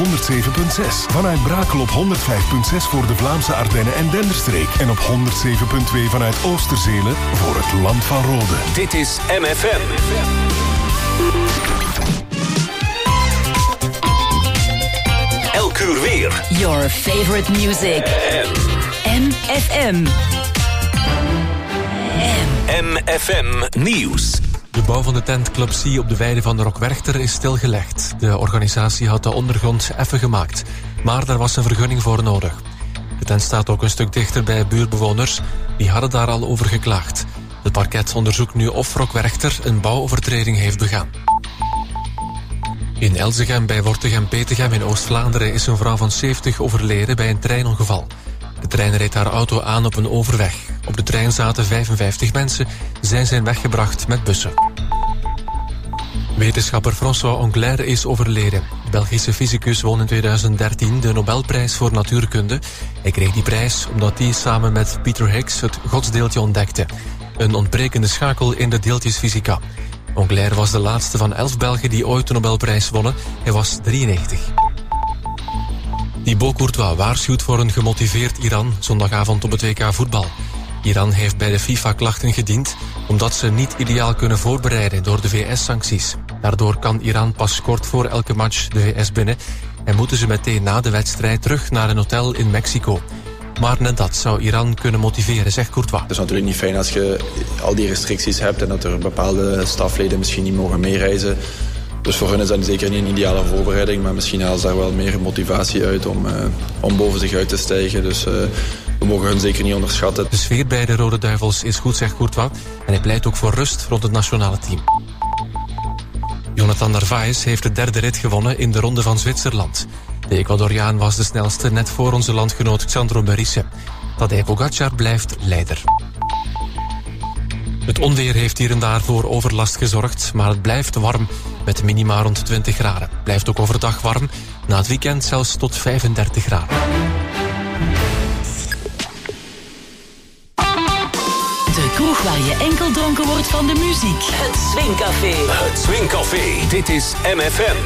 107.6. Vanuit Brakel op 105.6 voor de Vlaamse Ardennen en Denderstreek. En op 107.2 vanuit Oosterzele voor het Land van Rode. Dit is MFM. Elk uur weer. Your favorite music. MFM. MFM Nieuws. De bouw van de tentclub C op de weide van de Rockwerchter is stilgelegd. De organisatie had de ondergrond effen gemaakt, maar daar was een vergunning voor nodig. De tent staat ook een stuk dichter bij buurtbewoners, die hadden daar al over geklaagd. Het parket onderzoekt nu of Rockwerchter een bouwovertreding heeft begaan. In Elzegem bij Wortegem-Petegem in Oost-Vlaanderen is een vrouw van 70 overleden bij een treinongeval. De trein reed haar auto aan op een overweg. Op de trein zaten 55 mensen. Zij zijn weggebracht met bussen. Wetenschapper François Englert is overleden. De Belgische fysicus won in 2013 de Nobelprijs voor natuurkunde. Hij kreeg die prijs omdat hij samen met Peter Higgs het godsdeeltje ontdekte. Een ontbrekende schakel in de deeltjesfysica. Englert was de laatste van 11 Belgen die ooit de Nobelprijs wonnen. Hij was 93. Thibaut Courtois waarschuwt voor een gemotiveerd Iran zondagavond op het WK voetbal. Iran heeft bij de FIFA klachten gediend omdat ze niet ideaal kunnen voorbereiden door de VS-sancties. Daardoor kan Iran pas kort voor elke match de VS binnen en moeten ze meteen na de wedstrijd terug naar een hotel in Mexico. Maar net dat zou Iran kunnen motiveren, zegt Courtois. Het is natuurlijk niet fijn als je al die restricties hebt en dat er bepaalde stafleden misschien niet mogen meereizen. Dus voor hen is dat zeker niet een ideale voorbereiding, maar misschien halen ze daar wel meer motivatie uit om boven zich uit te stijgen. Dus we mogen hun zeker niet onderschatten. De sfeer bij de Rode Duivels is goed, zegt Courtois, en hij pleit ook voor rust rond het nationale team. Jonathan Narvaez heeft de derde rit gewonnen in de Ronde van Zwitserland. De Ecuadoriaan was de snelste, net voor onze landgenoot Xandro Merisse. Tadej Pogacar blijft leider. Het onweer heeft hier en daar voor overlast gezorgd, maar het blijft warm met minima rond 20 graden. Blijft ook overdag warm, na het weekend zelfs tot 35 graden. De kroeg waar je enkel dronken wordt van de muziek. Het Swingcafé. Het Swingcafé. Dit is MFM.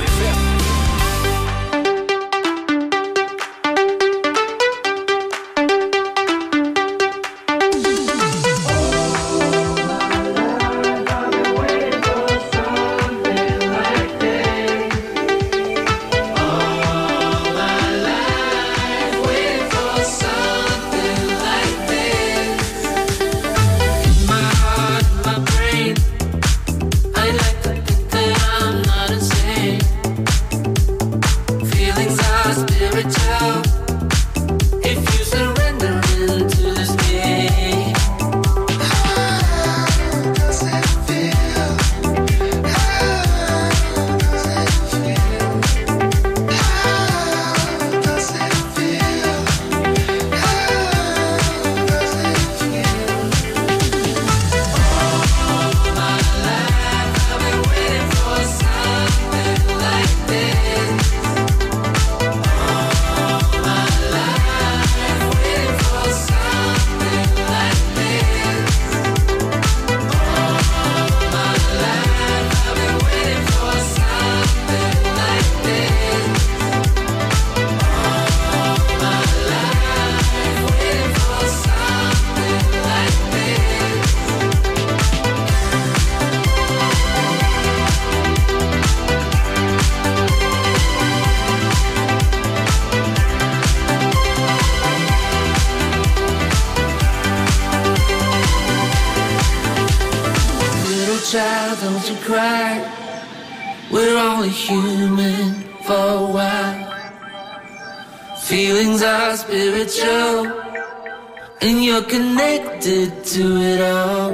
child, don't you cry. We're only human for a while. Feelings are spiritual, and you're connected to it all.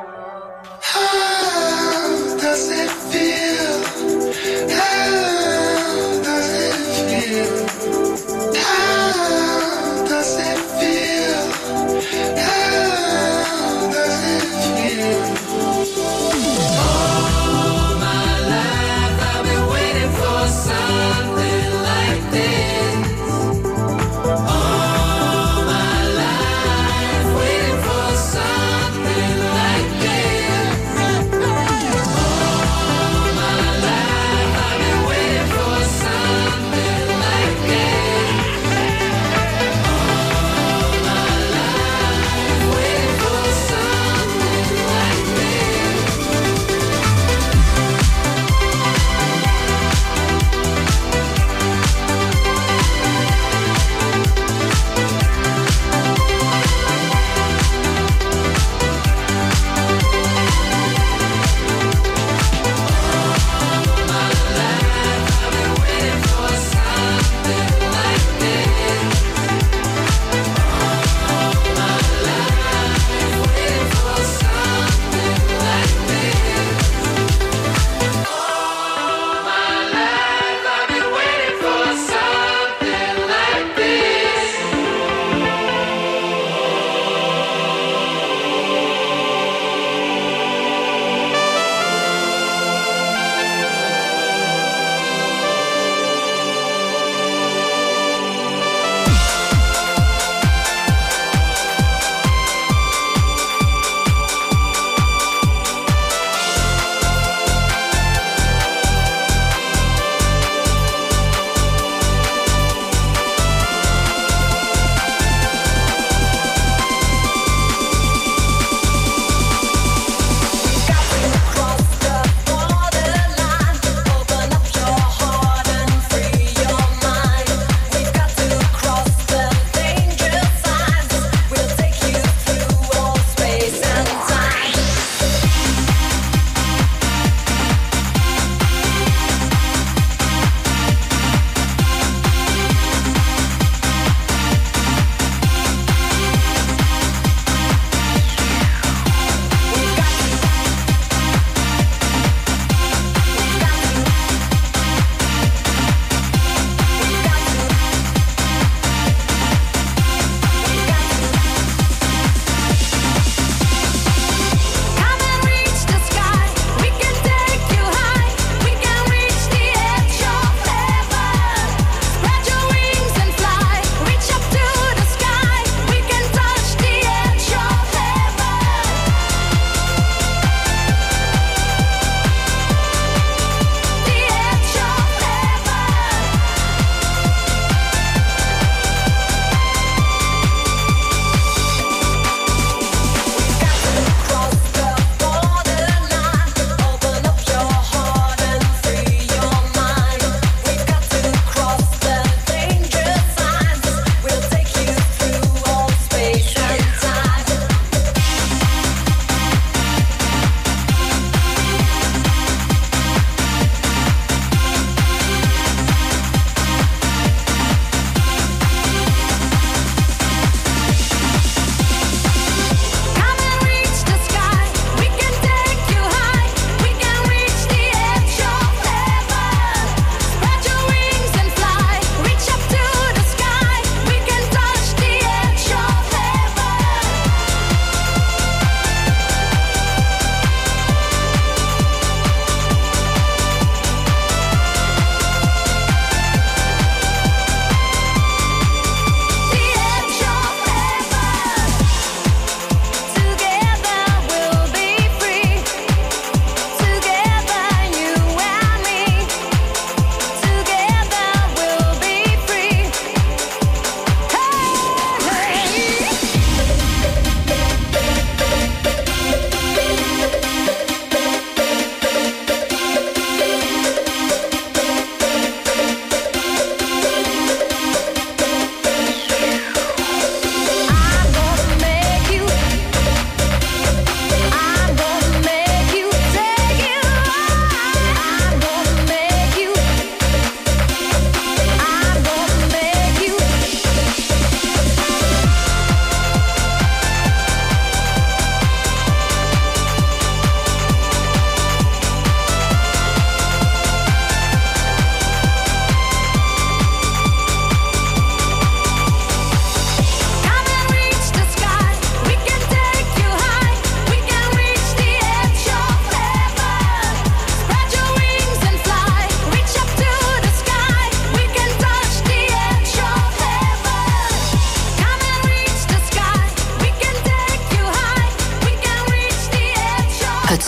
How does it feel? How does it feel? How does it feel? How does it feel? All my life I've been waiting for something like this. All my life waiting for something like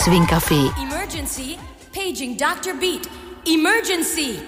Swingcafé. Emergency. Paging Dr. Beat. Emergency.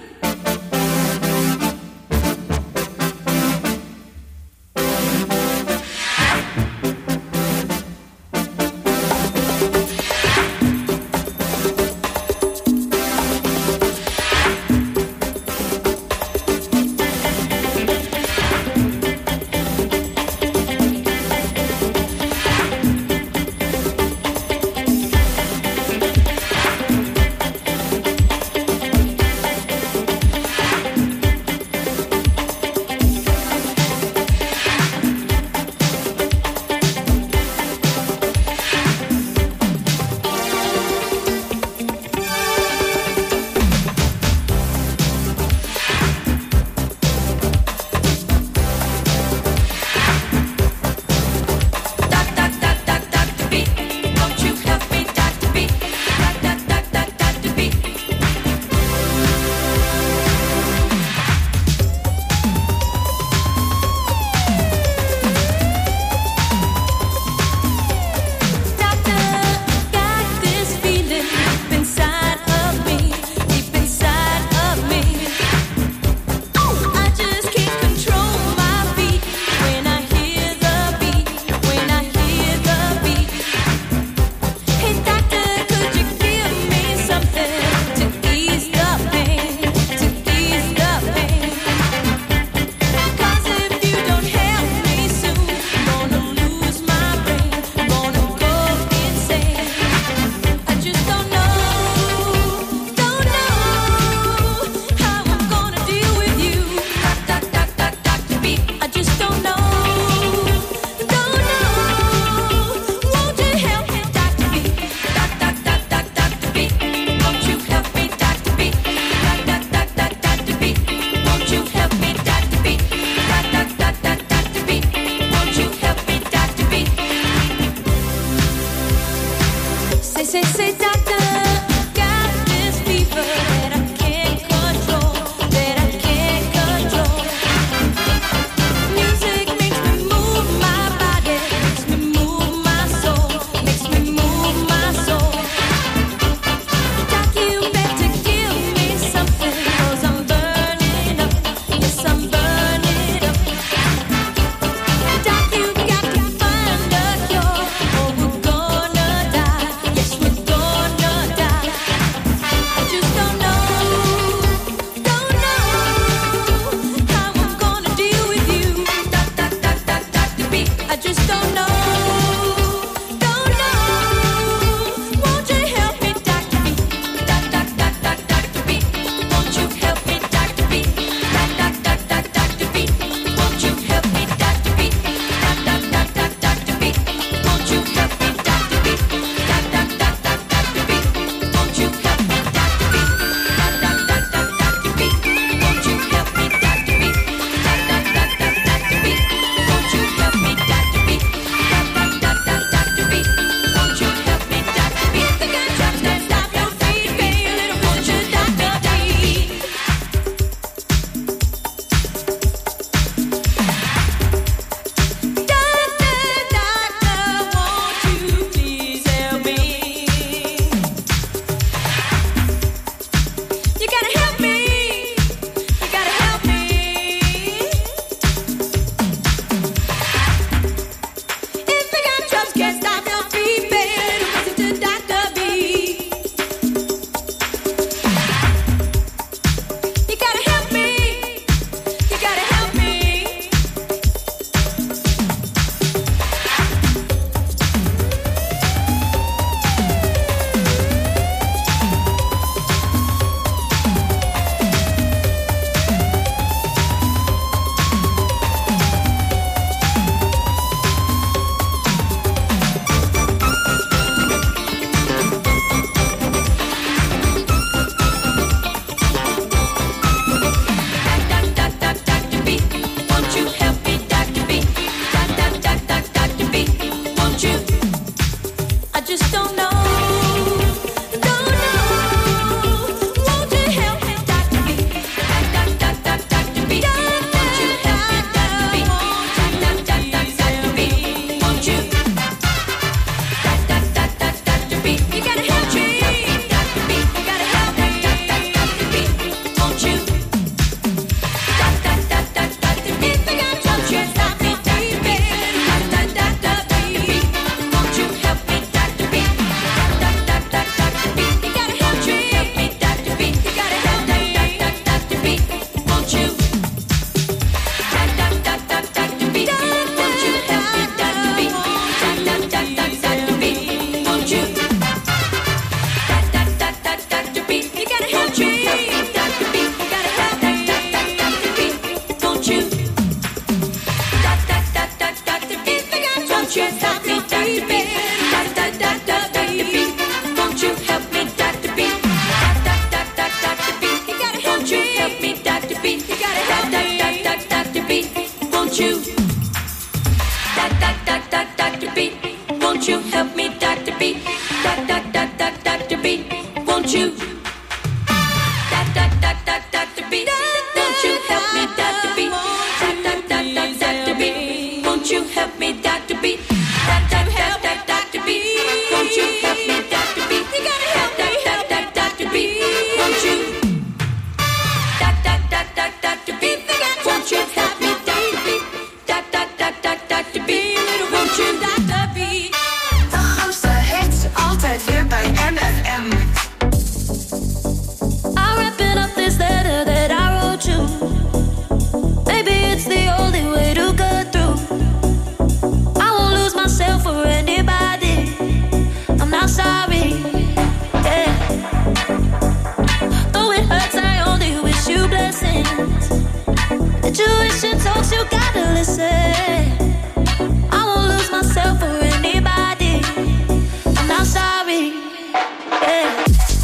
you gotta listen. I won't lose myself for anybody. I'm not sorry. Yeah.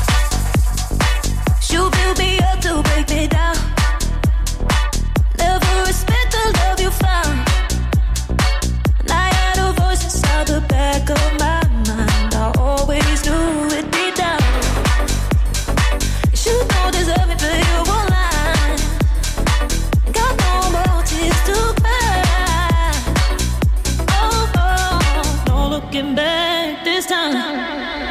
You build me up to break me down. Never respect the love you found. And I had a voice inside the back of my mind. I always knew it deep down. You don't deserve it, but you won't lie. Got no more tears to cry. Oh, oh, no looking back this time.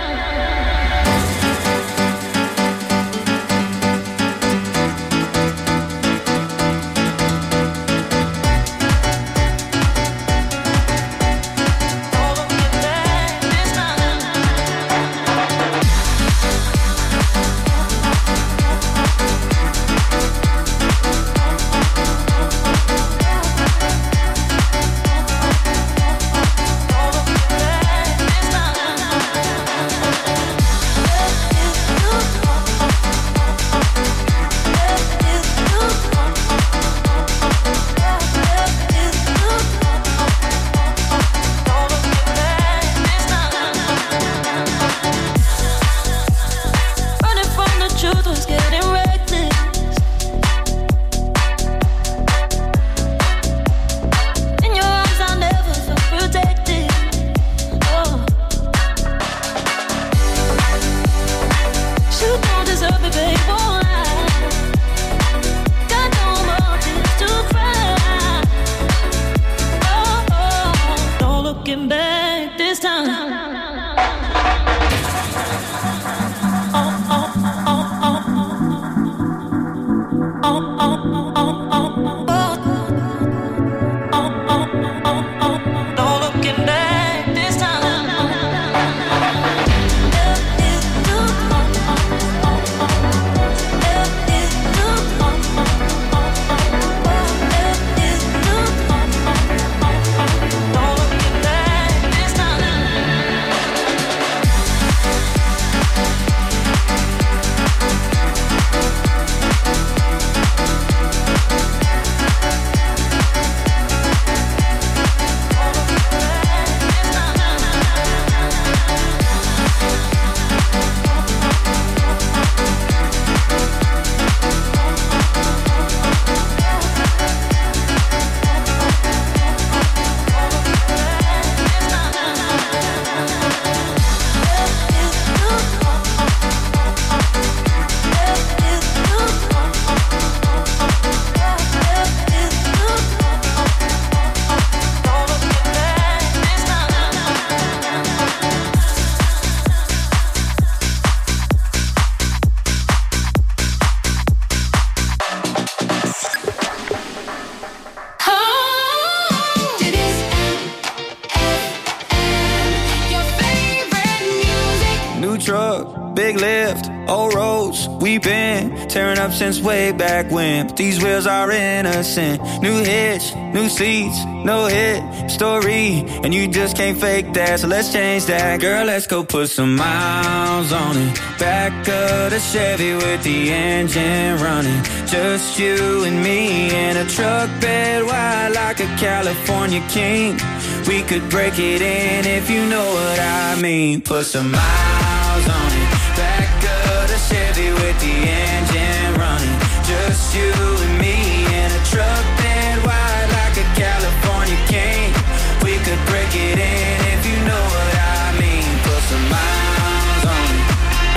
Since way back when, but these wheels are innocent. New hitch, new seats, no hit story, and you just can't fake that, so let's change that. Girl, let's go put some miles on it. Back of the Chevy with the engine running. Just you and me in a truck bed wide like a California king. We could break it in if you know what I mean. Put some miles on it. Back of the Chevy with the engine running. Just you and me in a truck bed wide like a California king. We could break it in if you know what I mean. Put some miles on it.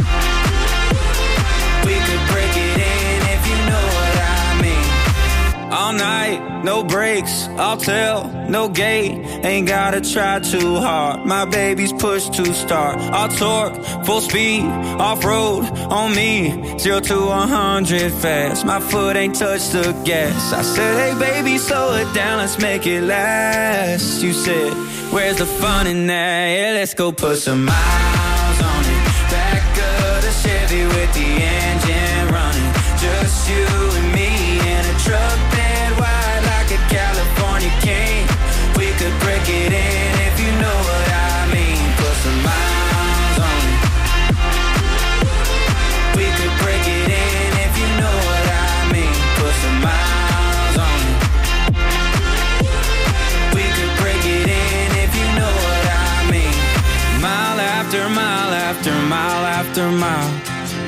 We could break it in if you know what I mean. All night, no brakes, I'll tell, no gate. Ain't gotta try too hard. My baby's push to start. I'll torque, full speed, off-road on me. 0 to 100 fast. My foot ain't touched the gas. I said, hey baby, slow it down, let's make it last. You said, where's the fun in that? Yeah, let's go put some miles on it. Back of the Chevy with the engine running. Just you and me in a truck bed wide like a California king. We could break it in if you know what I mean. Put some miles on it. We could break it in if you know what I mean. Put some miles on it.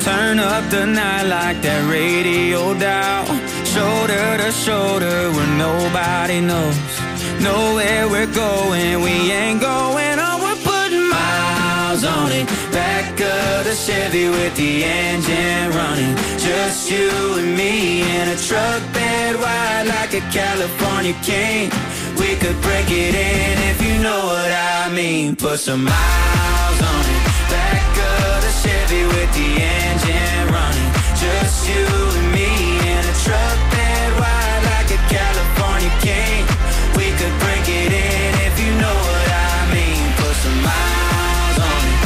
Turn up the night like that radio dial. Shoulder to shoulder where nobody knows. Know where we're going, we ain't going on. We're putting miles on it. Back of the Chevy with the engine running. Just you and me in a truck bed wide like a California king. We could break it in if you know what I mean. Put some miles on it. Back of the Chevy with the engine running. Just you and me in a truck bed wide like a California king. We could break it in if you know what I mean. Put some miles on it.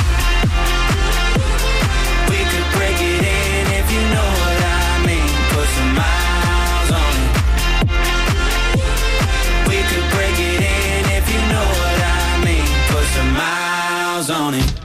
We could break it in if you know what I mean. Put some miles on it. We could break it in if you know what I mean. Put some miles on it.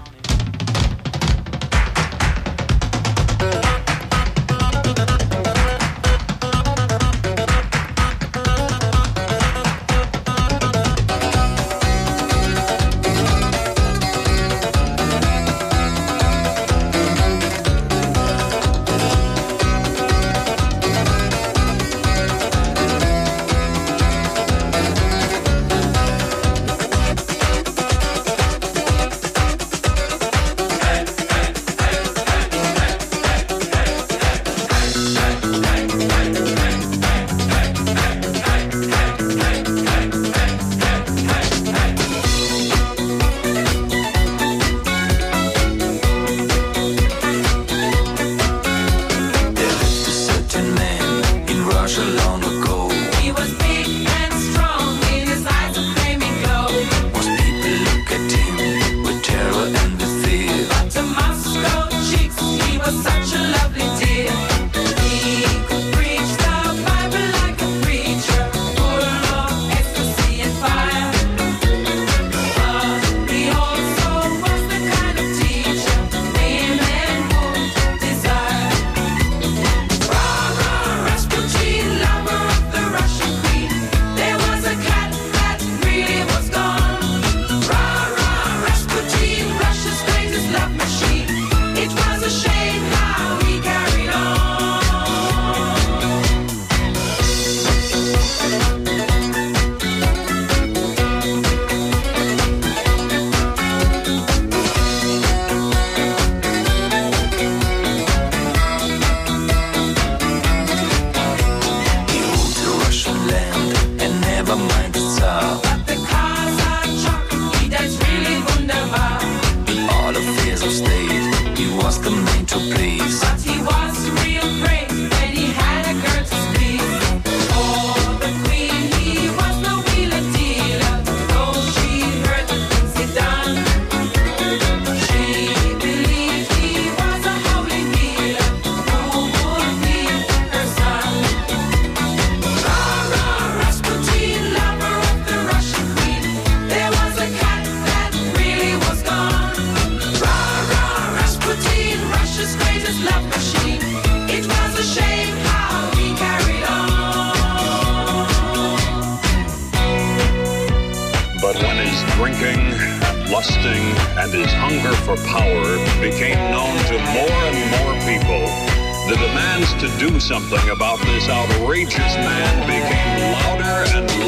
Something about this outrageous man became louder and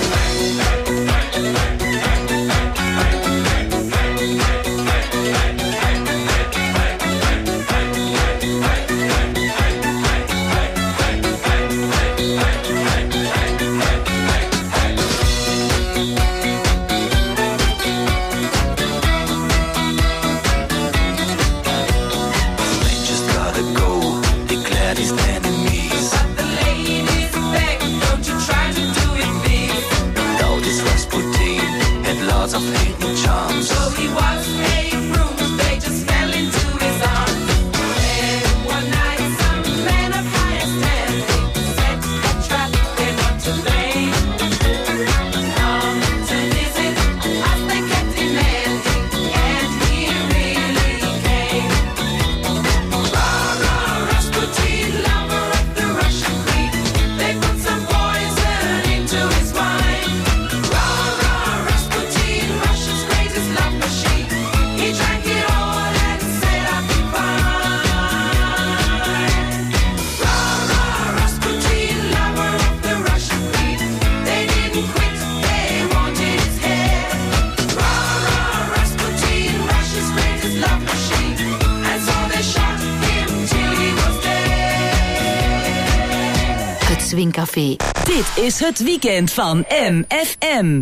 louder. Love Swingcafé. Dit is het weekend van MFM.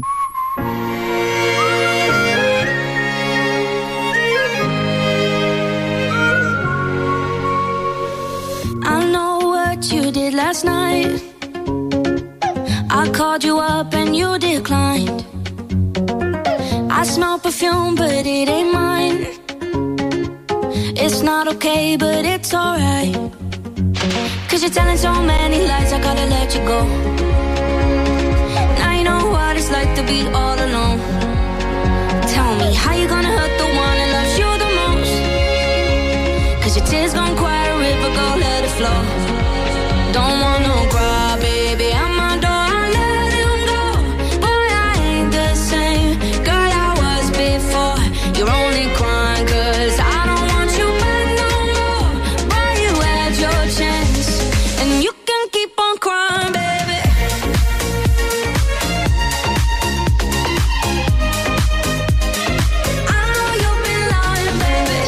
I know what you did last night. I called you up and you declined. I smell perfume but it ain't mine. It's not okay but it's alright. 'Cause you're telling so many lies, I gotta let you go. Now you know what it's like to be all alone. Tell me, how you gonna hurt the one that loves you the most? 'Cause your tears gon' quiet a river, go let it flow. Don't want no cry, baby, I'm my door, I let him go. Boy, I ain't the same girl I was before. You're only crying 'cause I don't want you back no more. Boy, you had your chance, and you can keep on crying, baby. I know you've been lying, baby.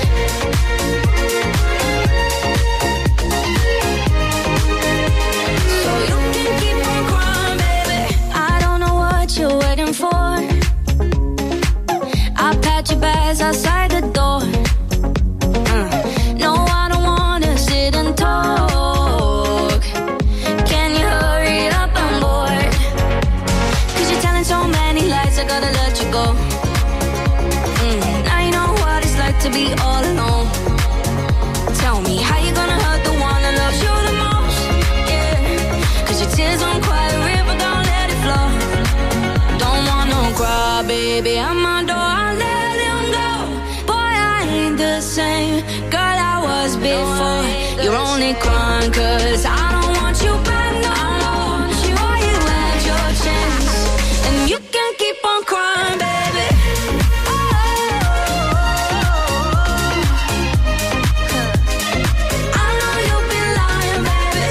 So you can keep on crying, baby. I don't know what you're waiting for. I pat your bags outside the door. No, I don't wanna sit and talk. Can you hurry up, I'm bored. 'Cause you're telling so many lies, I gotta let you go. Now you know what it's like to be all alone. Tell me, how you gonna hurt the one that loves you the most? Yeah, 'cause your tears won't quiet a river, don't let it flow. Don't want no cry, baby, I'm my door, I let him go. Boy, I ain't the same girl I was before. You're only crying 'cause I don't want you back no more. Boy, you had your chance, and you can keep on crying, baby. I know you've been lying, baby.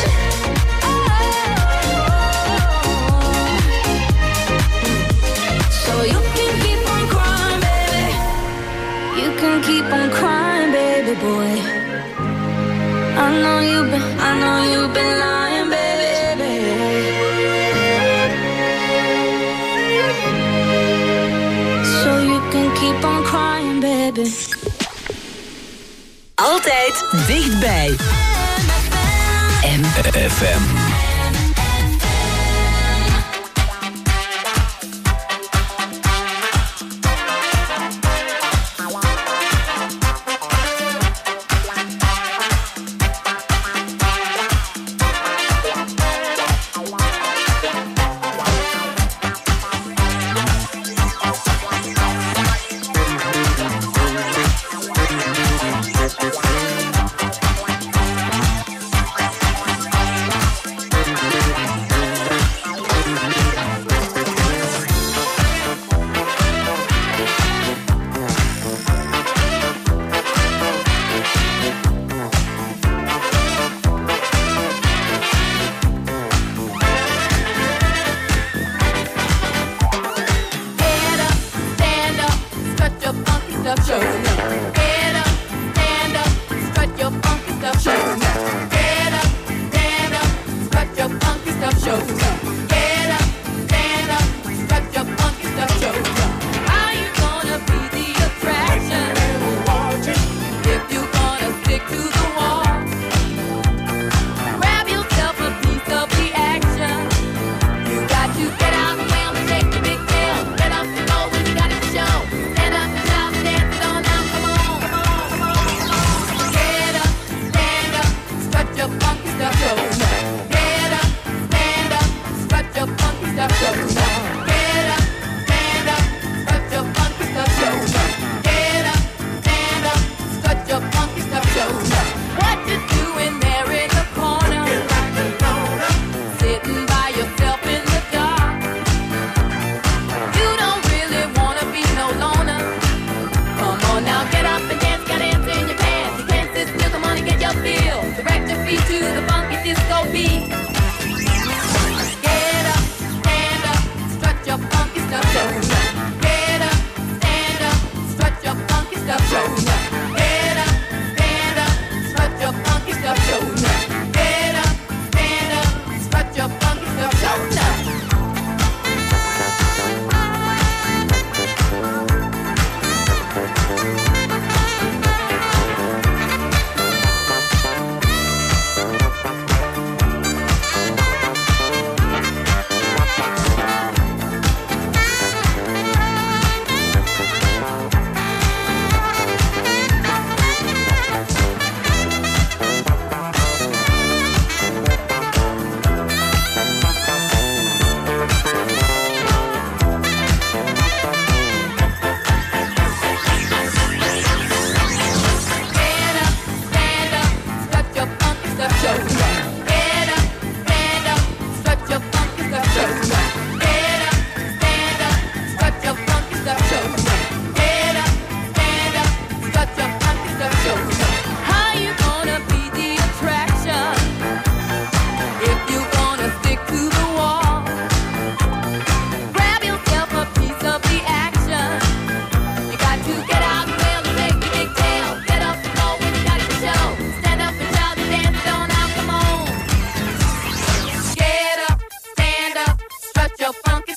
So you can keep on crying, baby. You can keep on crying, baby boy. I know you've been lying, baby. So you can keep on crying, baby. Altijd dichtbij. FM.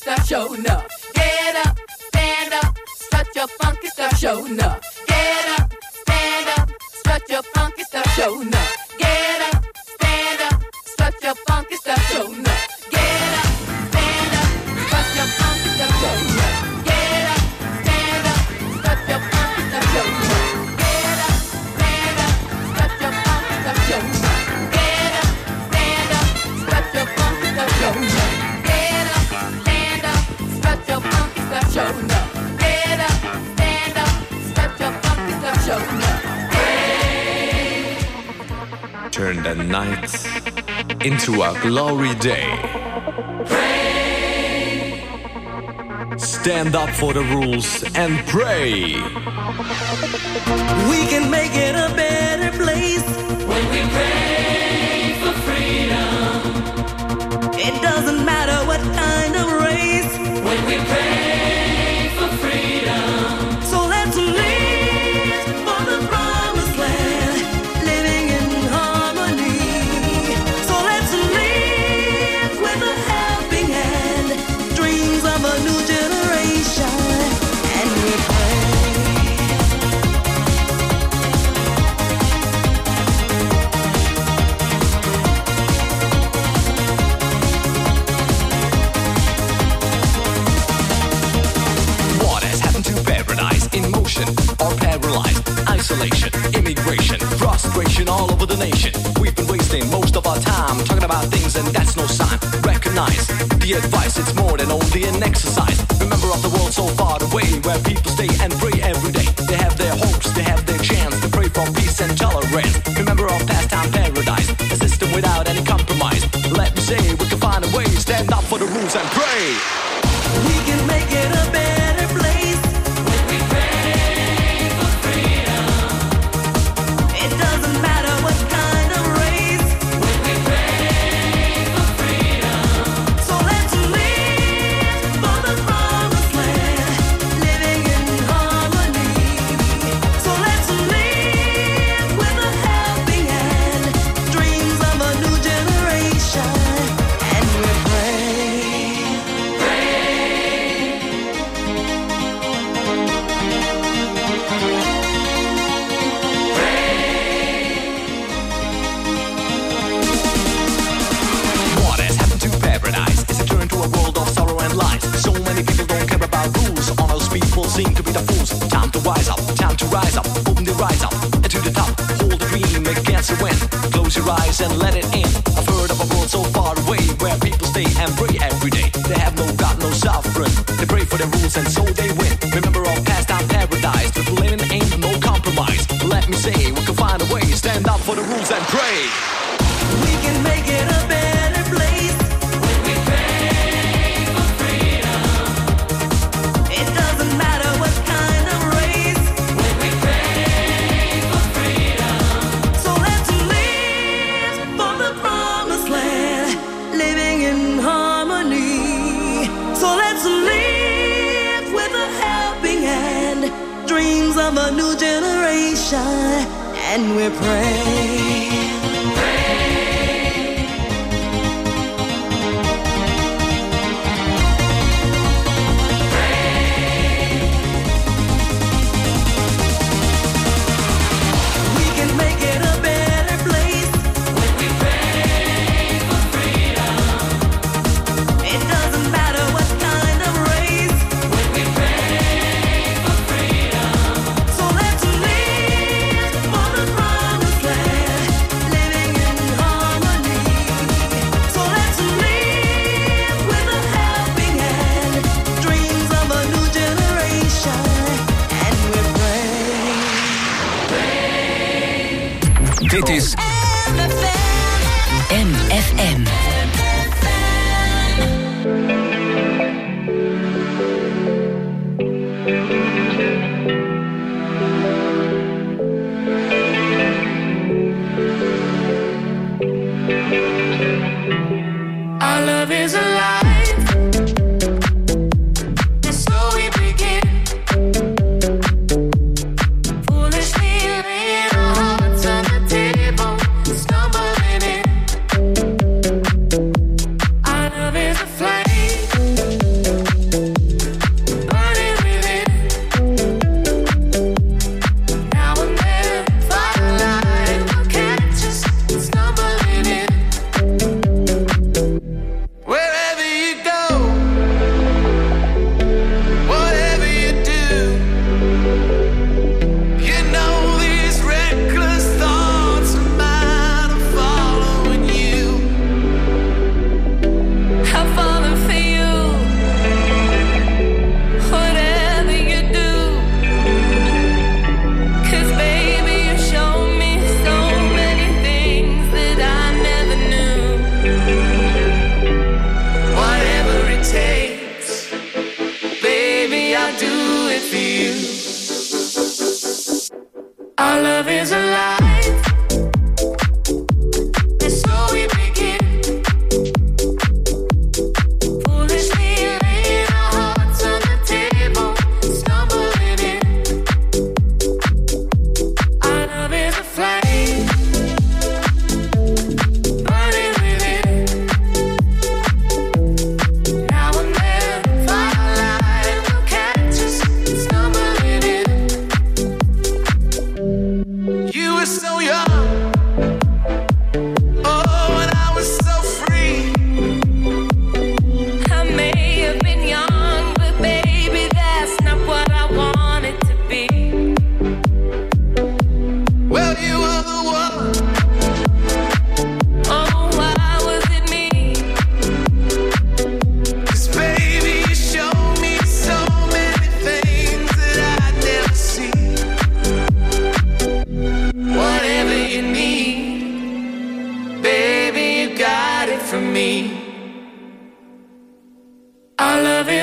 stuff, show enough. Get up, stand up, strut your funky stuff, show enough. Get up, stand up, strut your funky stuff, show enough. Get up, stand up, strut your funky stuff, show enough. Get up, stand up, strut your funky stuff, show enough. Get up, stand up, strut your funky stuff, show enough. Get up, stand up, strut your funky stuff, show enough. Get up, stand up, strut your funky stuff, show enough. Get up, stand up, strut your funky stuff, show enough. Get up, stand up, strut your funky stuff, show enough. Turn the night into a glory day. Stand up for the rules and pray. We can make it a better place when we pray for freedom. It doesn't matter what kind of race when we pray for freedom. So let's live for the promised land, living in harmony. So let's live with a helping hand, dreams of a new generation, and we pray. What has happened to paradise? In motion or paralyzed? Isolation, immigration, frustration all over the nation. We've been wasting most of our time talking about things and that's no sign. Recognize the advice, it's more than only an exercise. Remember of the world so far away where people stay and pray every day. They have their hopes, they have their chance to pray for peace and tolerance. Remember of pastime paradise, a system without any compromise. Let me say we can find a way, stand up for the rules and pray. We can make it a better place when we pray for freedom. It doesn't matter what kind of race when we pray for freedom. So let's live for the promised land, living in harmony. So let's live with a helping hand, dreams of a new generation, and we pray. What has happened to paradise? It's a turn to a world of sorrow and lies. So many people don't care about rules. Honest people seem to be the fools. Time to rise up, time to rise up. Open the rise up and to the top. Hold the dream against the wind. Close your eyes and let it in. I've heard of a world so far away where people stay and pray every day. They have no God, no sovereign. They pray for the rules and so they win. Remember our pastime paradise. The living ain't no compromise. Let me say we can find a way. Stand up for the rules and pray. We can make it a better place when we pray for freedom. It doesn't matter what kind of race when we pray for freedom. So let's live for the promised land, living in harmony. So let's live with a helping hand, dreams of a new generation, and we pray. We can make it a better place when we pray for freedom. It doesn't matter what kind of race when we pray for freedom. So let's live for the promised land, living in harmony. So let's live with a helping hand, dreams of a new generation, and we pray. Dit is MFM. Our love is alive, and so we begin. Foolishly laying our hearts on the table.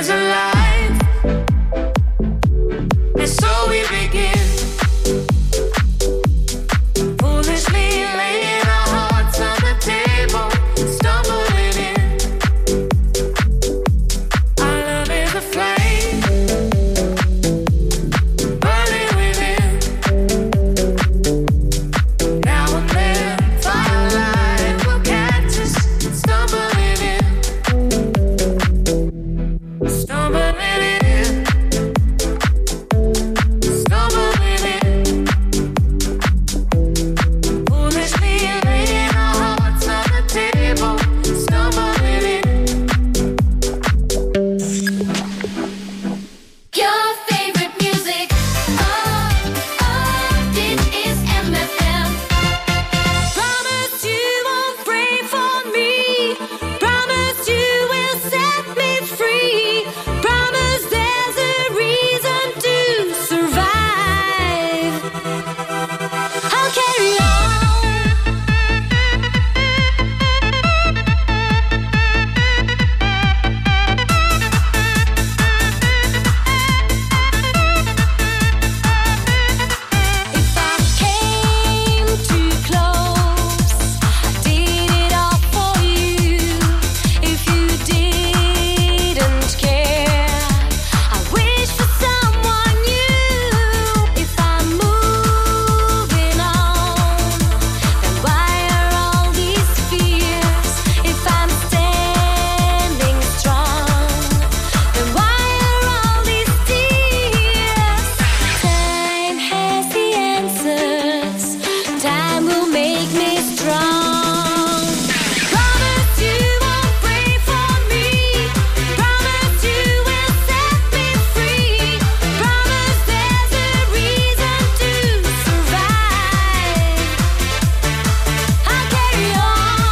is alive. And so we begin, foolishly laying our hearts on the table, stumbling in. Our love is a flame, burning within. Now and then, firelight will catch us, stumbling in. Stumbling in, stumbling in. Foolishly laying our hearts on the table, stumbling in. Your favorite music. This is MFM. Promise you won't pray for me. Promise you will set me free. Promise there's a reason to survive. I'll carry on. If I came too close, I did it all for you. If you didn't care, I wish for someone new. If I'm moving on, then why are all these fears? If I'm standing strong, then why are all these tears? Time has the answers. Time will make me strong. Promise you won't pray for me. Promise you will set me free. Promise there's a reason to survive. I'll carry on.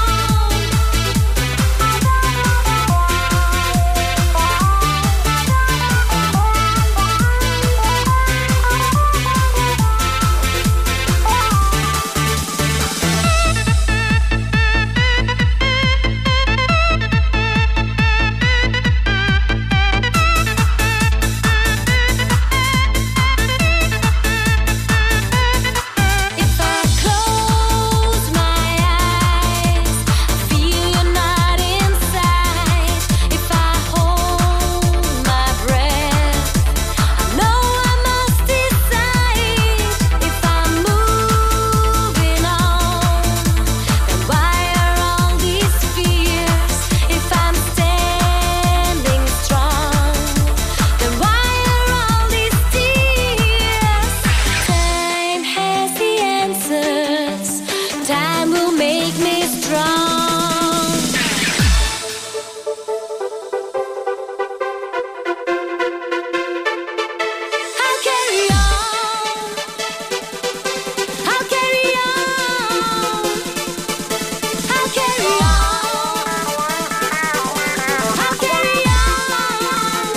If I close my eyes, I feel you're not inside. If I hold my breath, I know I must decide. If I'm moving on, then why are all these fears? If I'm standing strong, then why are all these tears? Time has the answers. Time will make me strong. I'll carry on. I'll carry on. I'll carry on. I'll carry on.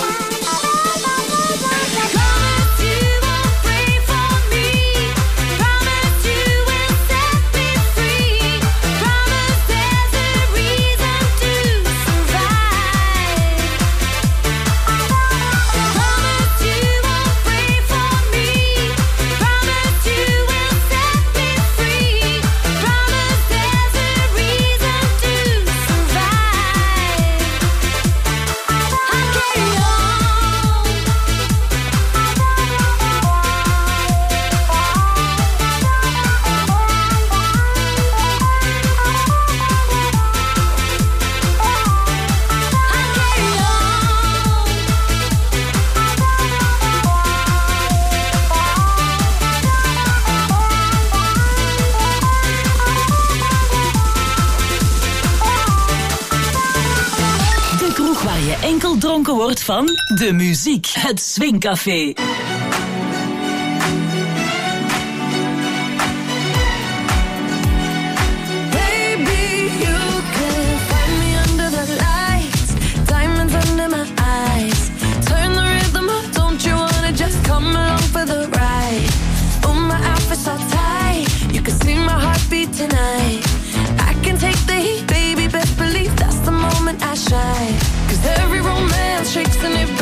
Promise you won't pray for me. Promise you will set me free. Promise there's a reason to survive. Promise you won't pray for me. Promise you will set me free. Promise there's a reason to survive. I'll carry on. De kroeg waar je enkel dronken wordt van de muziek. Het Swingcafé. Baby, you can find me under the lights, diamonds under my eyes. Turn the rhythm up, don't you wanna just come along for the ride? Oh, my outfit's all tight, you can see my heartbeat tonight. I can take the heat, baby, best believe that's the moment I shine. 'Cause every romance shakes and it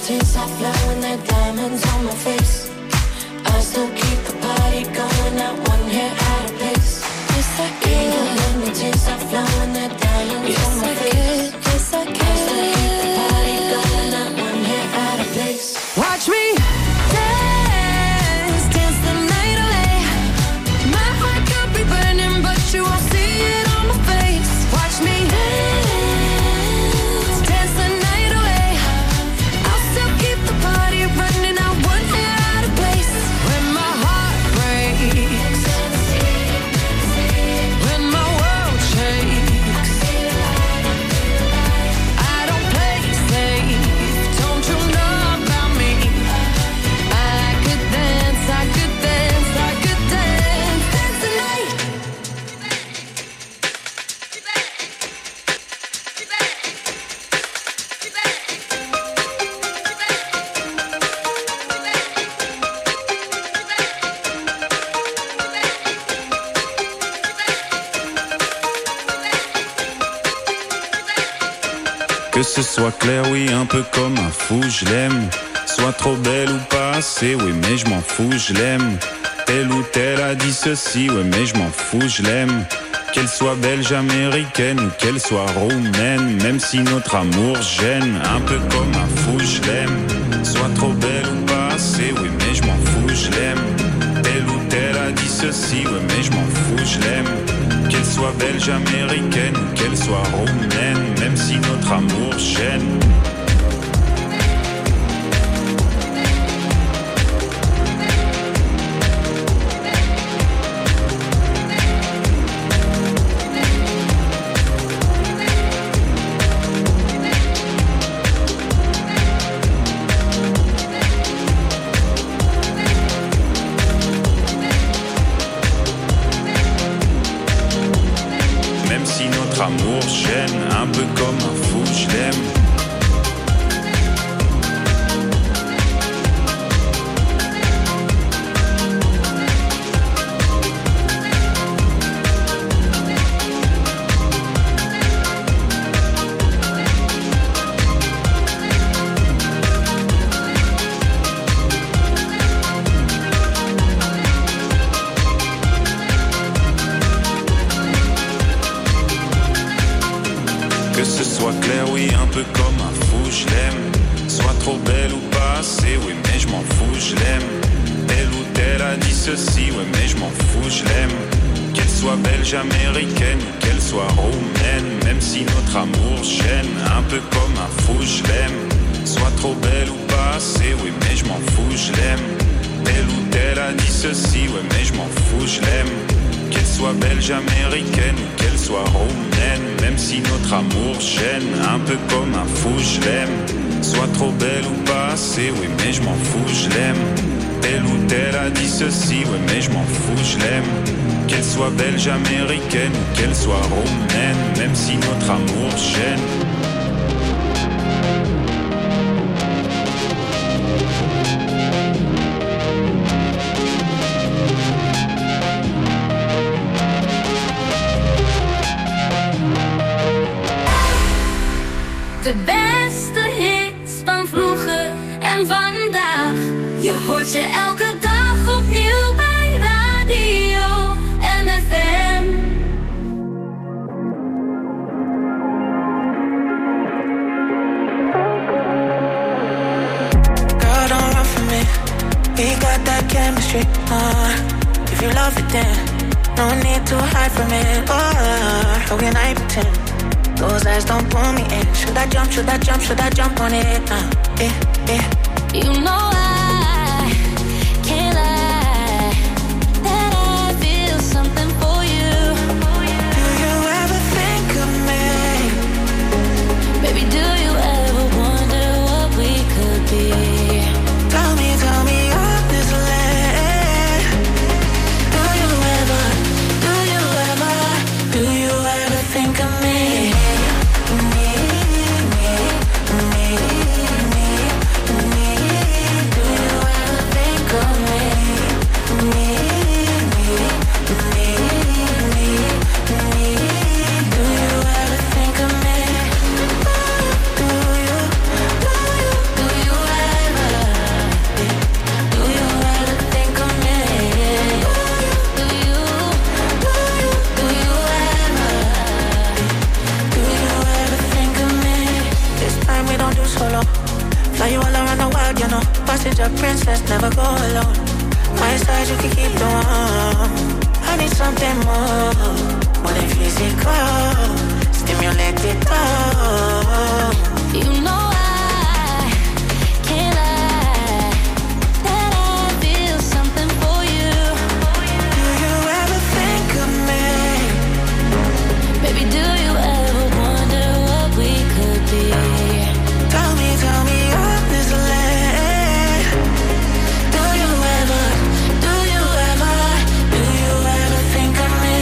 tints soft flowing, their diamonds on my face. I still keep the party going, not one hair out of place. Yes, I can. Let me tints soft flowing, their diamonds on my face. Yes, I can. I still keep the party going, not one hair out of place. Watch me dance, dance the night away. My heart could be burning, but you won't see it on my face. Watch me dance, dance the night away. I'll still keep the party running, not one hair out of place. When my heart breaks, when my world shakes, I don't play safe. Don't you know about me? I could dance, I could dance, I could dance, dance the night. Que ce soit clair, oui, un peu comme un fou, je l'aime. Soit trop belle ou pas assez, oui, mais je m'en fous, je l'aime. Telle ou telle a dit ceci, oui, mais je m'en fous, je l'aime. Qu'elle soit belge, américaine ou qu'elle soit roumaine, même si notre amour gêne, un peu comme un fou, je l'aime. Soit trop belle ou pas assez, oui, mais je m'en fous, je l'aime. Telle ou telle a dit ceci, oui, mais je m'en fous, je l'aime. Qu'elle soit belge, américaine ou qu'elle soit roumaine, même si notre amour gêne. Même si notre amour gêne, un peu comme un fou, je l'aime. Que ce soit clair, oui, un peu comme un fou, je l'aime. Soit trop belle ou pas assez, oui, mais je m'en fous, je l'aime. Telle ou telle a dit ceci, oui, mais je m'en fous, je l'aime. Qu'elle soit belge, américaine ou qu'elle soit roumaine, même si notre amour gêne, un peu comme un fou, je l'aime. Soit trop belle ou pas assez, oui, mais je m'en fous, je l'aime. Telle ou telle a dit ceci, oui, mais je m'en fous, je l'aime. Qu'elle soit belge, américaine ou qu'elle soit roumaine, même si notre amour gêne, un peu comme un fou, je l'aime. Soit trop belle ou pas assez, oui, mais je m'en fous, je l'aime. Telle ou telle a dit ceci, oui, mais je m'en fous, je l'aime. Qu'elle soit belge, américaine ou qu'elle soit roumaine, même si notre amour gêne. De beste hits van vroeger en vandaag. Je hoort ze elke dag opnieuw bij Radio MFM. Girl, don't run from me. We got that chemistry. If you love it, then no need to hide from it. How can I pretend? Those eyes don't pull me in. Should I jump, should I jump, should I jump on it? You know I can't lie that I feel something for you. Do you ever think of me? Baby, do you ever wonder what we could be? Tell me honestly. Do you ever think of me? Do you know, passenger princess, never go alone. My side, you can keep the warm. I need something more than physical. Stimulate it all. You know I can't lie that I feel something for you. Do you ever think of me? Baby, do you ever wonder what we could be? Tell me honestly. Do you ever think of me?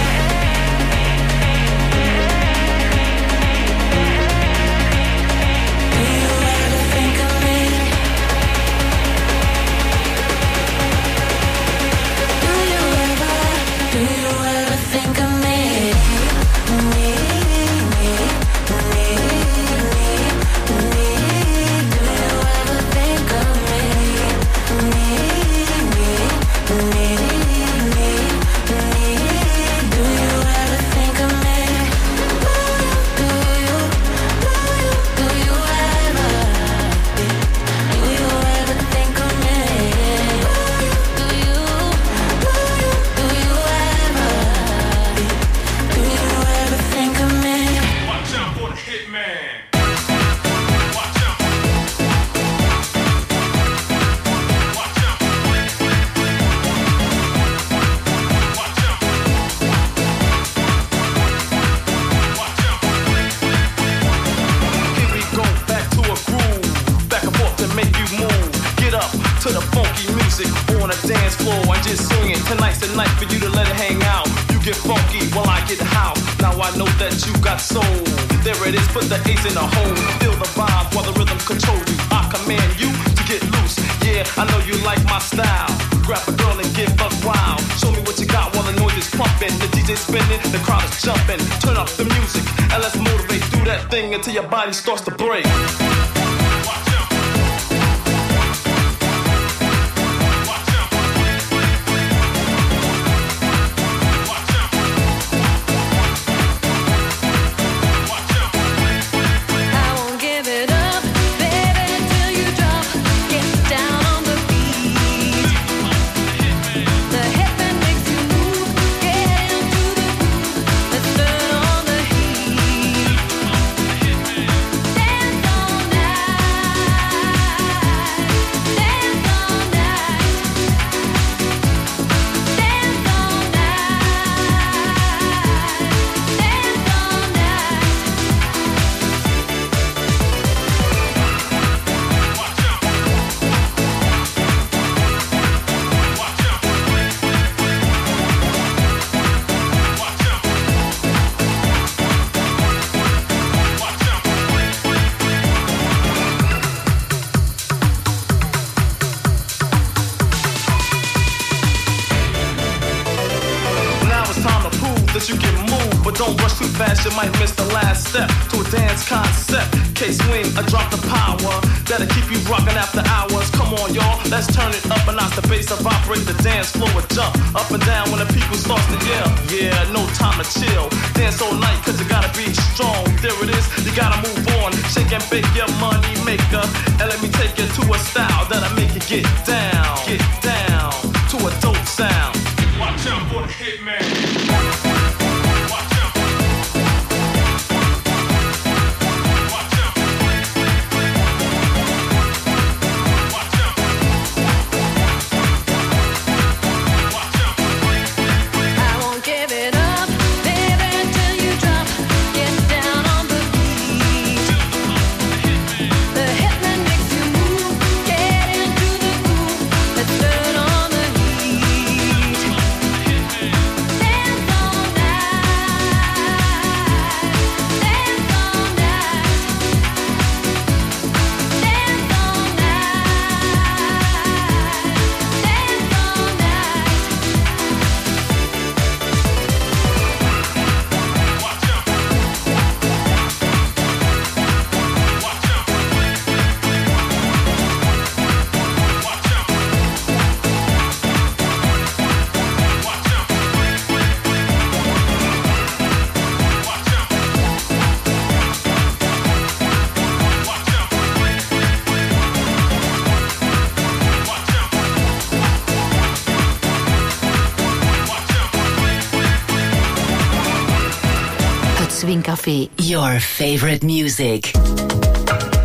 Until your body starts to break. You might miss the last step to a dance concept. K-swing, a drop the power that'll keep you rocking after hours. Come on, y'all, let's turn it up and notch the bass to vibrate the dance floor and jump up and down when the people start to yell. Yeah, no time to chill. Dance all night, cause you gotta be strong. There it is, you gotta move on. Shake and bake your money maker. And let me take you to a style that'll make you get down to a dope sound. Watch out for the hitman. Let's turn on the heat. Café. Your favorite music.